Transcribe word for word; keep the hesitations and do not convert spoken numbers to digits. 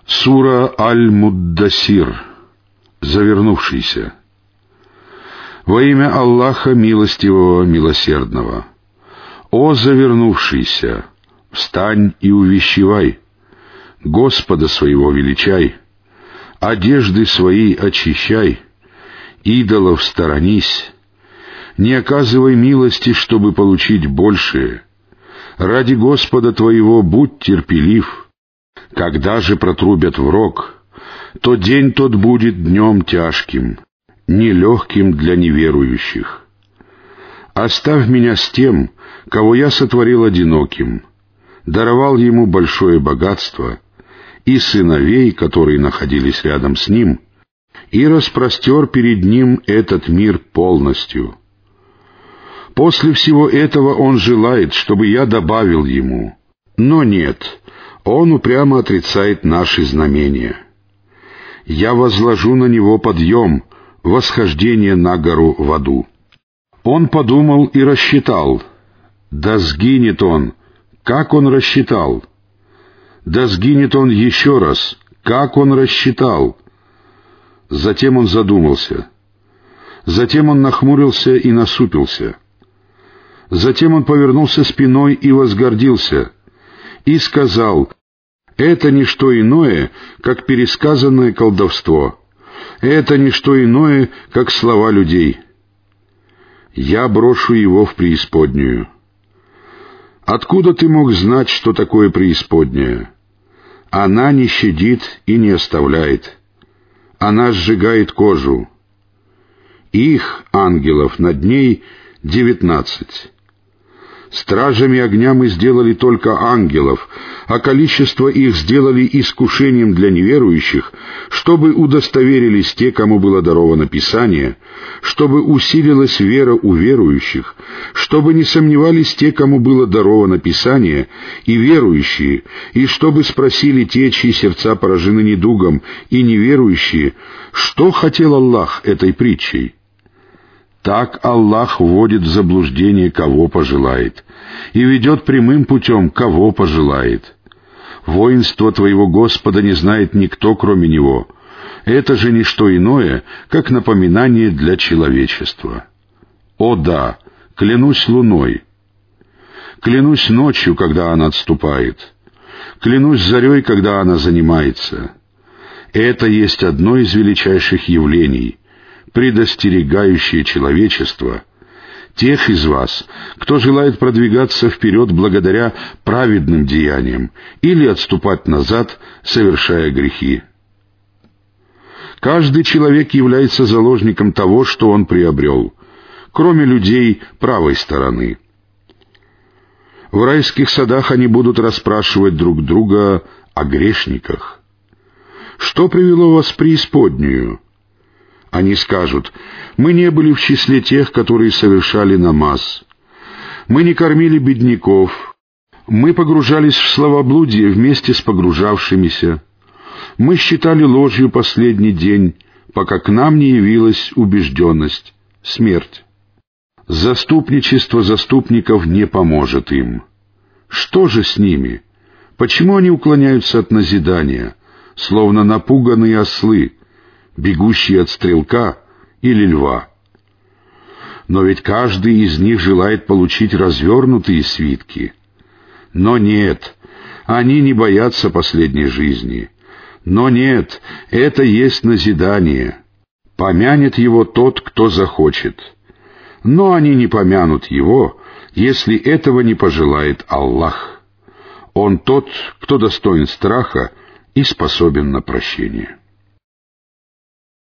Сура Аль-Муддасир, завернувшийся. Во имя Аллаха Милостивого, Милосердного. О завернувшийся, встань и увещевай, Господа своего величай, одежды свои очищай, идолов сторонись, не оказывай милости, чтобы получить большее. Ради Господа твоего будь терпелив. Когда же протрубят в рог, то день тот будет днем тяжким, нелегким для неверующих. Оставь меня с тем, кого я сотворил одиноким, даровал ему большое богатство, и сыновей, которые находились рядом с ним, и распростер перед ним этот мир полностью. После всего этого он желает, чтобы я добавил ему, но нет, он упрямо отрицает наши знамения. Я возложу на него подъем, восхождение на гору в аду. Он подумал и рассчитал. Да сгинет он. Как он рассчитал? Да сгинет он еще раз. Как он рассчитал? Затем он задумался. Затем он нахмурился и насупился. Затем он повернулся спиной и возгордился, и сказал: «Это не что иное, как пересказанное колдовство. Это не что иное, как слова людей. Я брошу его в преисподнюю». Откуда ты мог знать, что такое преисподняя? Она не щадит и не оставляет. Она сжигает кожу. Их, ангелов, над ней девятнадцать. Стражами огня мы сделали только ангелов, а количество их сделали искушением для неверующих, чтобы удостоверились те, кому было даровано Писание, чтобы усилилась вера у верующих, чтобы не сомневались те, кому было даровано Писание, и верующие, и чтобы спросили те, чьи сердца поражены недугом, и неверующие, что хотел Аллах этой притчей. Так Аллах вводит в заблуждение, кого пожелает, и ведет прямым путем, кого пожелает. Воинство твоего Господа не знает никто, кроме Него. Это же не что иное, как напоминание для человечества. О да, клянусь луной, клянусь ночью, когда она отступает, клянусь зарей, когда она занимается. Это есть одно из величайших явлений, предостерегающее человечество, тех из вас, кто желает продвигаться вперед благодаря праведным деяниям или отступать назад, совершая грехи. Каждый человек является заложником того, что он приобрел, кроме людей правой стороны. В райских садах они будут расспрашивать друг друга о грешниках. Что привело вас в преисподнюю? Они скажут: мы не были в числе тех, которые совершали намаз. Мы не кормили бедняков. Мы погружались в словоблудие вместе с погружавшимися. Мы считали ложью последний день, пока к нам не явилась убежденность, смерть. Заступничество заступников не поможет им. Что же с ними? Почему они уклоняются от назидания, словно напуганные ослы, бегущие от стрелка или льва? Но ведь каждый из них желает получить развернутые свитки. Но нет, они не боятся последней жизни. Но нет, это есть назидание. Помянет его тот, кто захочет. Но они не помянут его, если этого не пожелает Аллах. Он тот, кто достоин страха и способен на прощение.